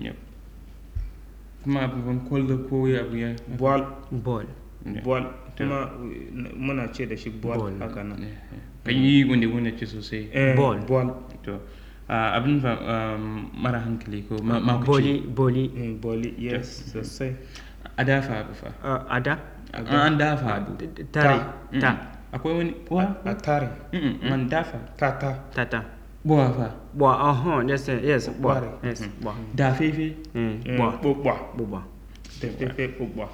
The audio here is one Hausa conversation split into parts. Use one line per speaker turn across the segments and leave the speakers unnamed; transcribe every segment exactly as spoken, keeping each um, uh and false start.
yep kuma abubuwan kwallo ko ya abu ya
ball
ball
ball kuma muna ce da shi ball haka nan
kan yi wanda wanda ce sosai
ball
ball
to abin fa mara hankali ko
boli boli
boli yes sosai
adafa abu fa
ada
an dafa abu
tare ta
akwai wani wa
a tare
an dafa
tata
tata
buwa fa
buwa uh-huh yes yes buwa yes buwa
da fefe
buwa
buwa
buwa
da fefe buwa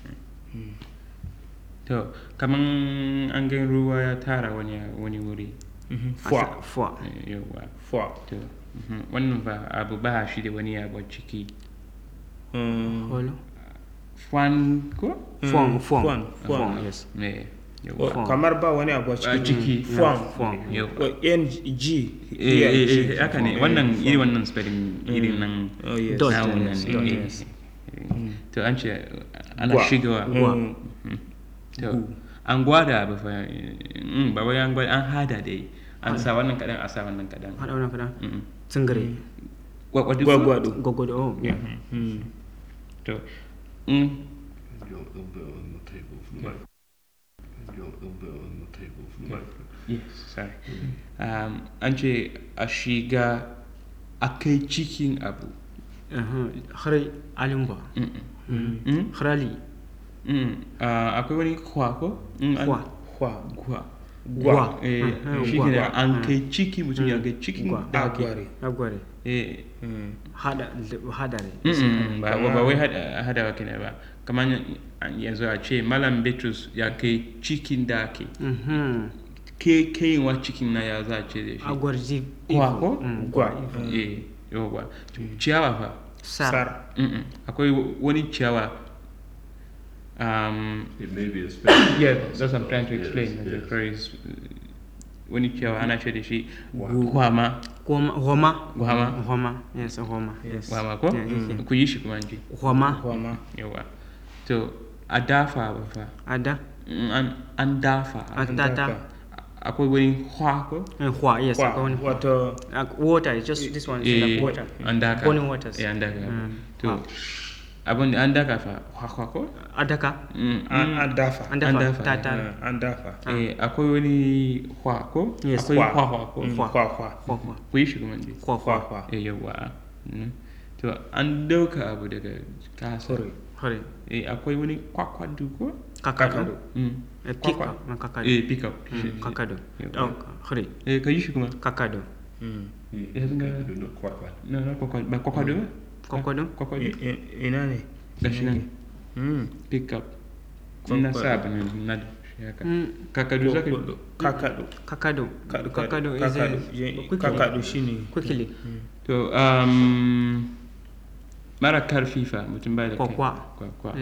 to kaman an gan ruwa ya tara wani wani wuri
fuwa
fuwa
yawa
fuwa
to wannan fa abu ba shi da wani abu ciki
holo
fuan ko
fuan fuan
fuan
yes
ne
kamar ba wani abu
ciki
fuan
fuan
n g
eh eh haka ne wannan iri wannan spelling irin nan
dot
yes to an ce ana shigawa to an gwada ba fa ba wai an gwada an hada dai an sa wannan kadan a sa wannan kadan
hada wannan kadan tsingare
gwagwado
gwagwado gwagwado oh yeah
to mm yes sorry um an ce a shiga akai cikin abu
har alimba harali
akwai wani kwa ko
kwa
kwa
kwa
gwa
shi ne an kai ciki mutum ya kai cikin daki
agware
eh
hada hadare
ba ba wai hada wa kenan ba kamar yanzu a ce malam Bitrus ya kai cikin daki ke kai wa cikin na ya za ce da shi
agwarji
kwa ko
gwa
eh yawa ciyawa fa
sar
akwai wani ciyawa um
it may be a special
yeah that's what I'm trying to explain
yes,
the
yes.
phrase wani ciyawa ana ce da shi gwama
gwama
gwama
gwama yes gwama yes
gwama ko ku yi shi kuma ji
gwama
gwama
yawa to a dafa ba fa
ada
an dafa
an dafa
akwai wani hwa ko
hwa yes akwai wani
water
water just this one is like water
an daka
boiling waters
eh an daka to abin da an daka fa hwa ko
adaka
an dafa
an dafa tata
an dafa
eh akwai wani hwa ko akwai hwa hwa ko
hwa hwa
hwa
ku yi shi kuma ji
hwa
hwa hwa
eh yawa to an dauka abu daga kasa
hore
eh akwai wani kwakwadu ko
kakado
mm
pick up kakado
eh pick up
kakado oh hore
eh ka yi shi kuma
kakado
ya zanga
no kwakwa
na na kwakwadu ba kwakwadu ba
kwakwado
kwakwadu
ina ne
gashi nan pick up na saba ne na haka kakadu zaka
kakado
kakado kakado is
kakado shine
quickly
to um mara karfi fa mutum bai da
kwakwa
kwakwa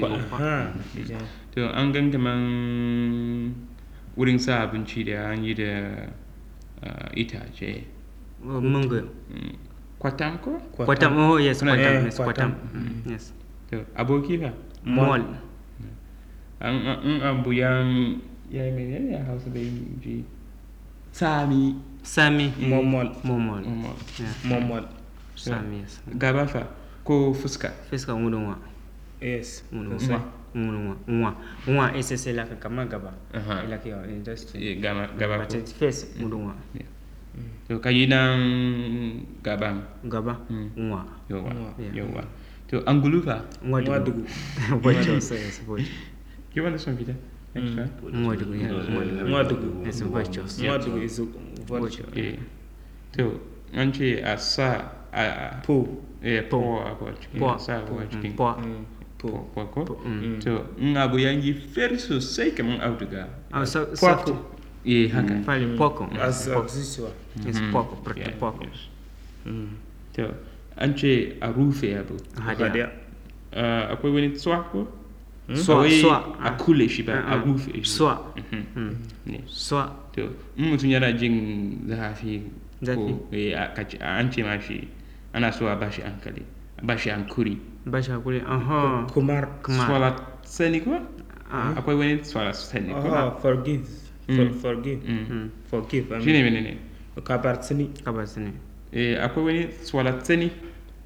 to an gan kaman wurin sa abinci da an yi da itace
mungo
kwatam ko
kwatam oh yes kwatam yes kwatam yes
to aboki fa
mol
an an abu yan yayi menene ya Hausa da ji sami
sami
momol
momol
momol
sami yes
gaba fa ko fuska
fuska mudunwa
yes
mudunwa mudunwa nwa nwa ese se la kama gaba ila ke industry
gaba gaba
ko face mudunwa
to kayi nan gaban
gaba nwa
yawa yawa to angulu fa
nwa dugu
bocho says bocho
you want this one Peter
nwa dugu ya
nwa dugu
is bocho
nwa dugu is bocho
eh to an ce a sa a
po
eh po a po cikin sa po cikin
po
po po ko to in abu yanyi very sosai kaman auduga
poco
eh haka
fali poco
as obsessive
is poco pretty poco
to an ce a rufe abu
hadiya
akwai wani tswa ko
swa swa
a kule shi ba a rufe shi
swa
ne
swa
to in mutum yana jin zafi
zafi
ko an ce ma shi ana so a bashi hankali a bashi hankuri
bashi hankuri aha
kumar
swala sani ko akwai wani swala sani ko
forgive forgive forgive
shi ne menene
kabar sani
kabar sani
eh akwai wani swala sani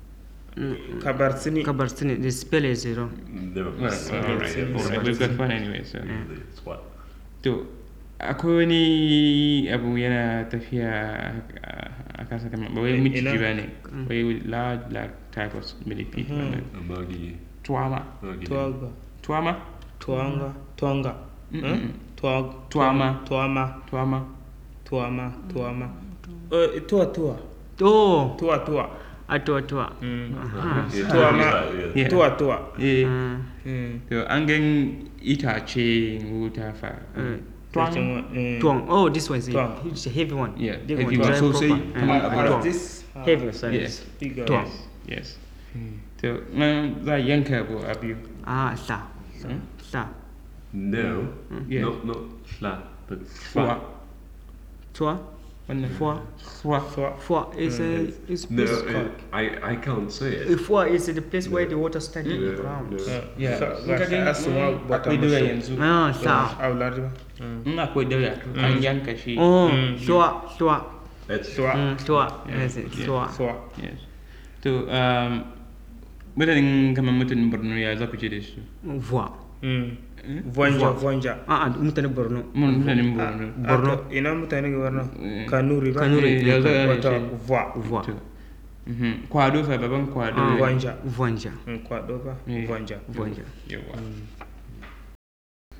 Kabarsini.
Kabarsini. The spell is wrong.
Never.
Well, well, all right. All right. We've got fun anyway. So.
It's what?
To akwai wani abu yana tafiya a kasa kamar ba wai miciji ba ne wai large black type of millipede wannan
Amagi.
tuama
Tuaga.
tuama
Tuanga. Tuanga. Tuag.
tuama
Tuama.
tuama
Tuama. Tuama. Uh, tua tua.
Oh,
Tua tua.
atua tua.
Tuama.
Yeah.
Tua tua.
eh
Mm.
to an gan itace wuta fa tuang
Tuang. Oh, this one is a,
Tuang.
it's a heavy one.
Yeah,
Big
heavy
one.
one.
Dry
So say,
proper.
come on,
Uh,
about
tuang.
This.
Heavy size.
Yes.
Bigger.
Tuang.
yes to nan za a yanka abu a biyu
Ah, sa. Sa.
No.
Yeah.
Not not flat, but
fuwa
Tua.
wannan
Foie.
fuwa
Foie.
Foie is a is
no.
place.
It, I I can't say
Uh,
it.
Foie is the place where the water standing
Yeah,
around.
yeah.
yeah
Sa-
in ka
ga-
gan
asuma
mm,
bata
akwai doya
musu.
yanzu
Ah, sa.
Auladi ba.
in akwai doya an yanka shi
Oh,
Mm.
tua, tua.
It's
Tua.
Mm, tua. Yes,
Yeah.
it's tua.
Tua.
yes to um mutanen kamar mutanen borno ya za ku ce da su
Voix.
Mm. Vonja. Vonja.
Ah, ah, mutane Borno.
mun mutanen borno
Borno.
Ato, ina mutane ga wannan
Eh.
Kanuri ba.
Kanuri, ya zo ya
Wata
ce.
voix.
Voix.
to mhm kwado fa baban kwado
Ah,
Vonja.
Vonja.
Mm, Kwado ba.
Eh.
Vonja.
Vonja.
yawa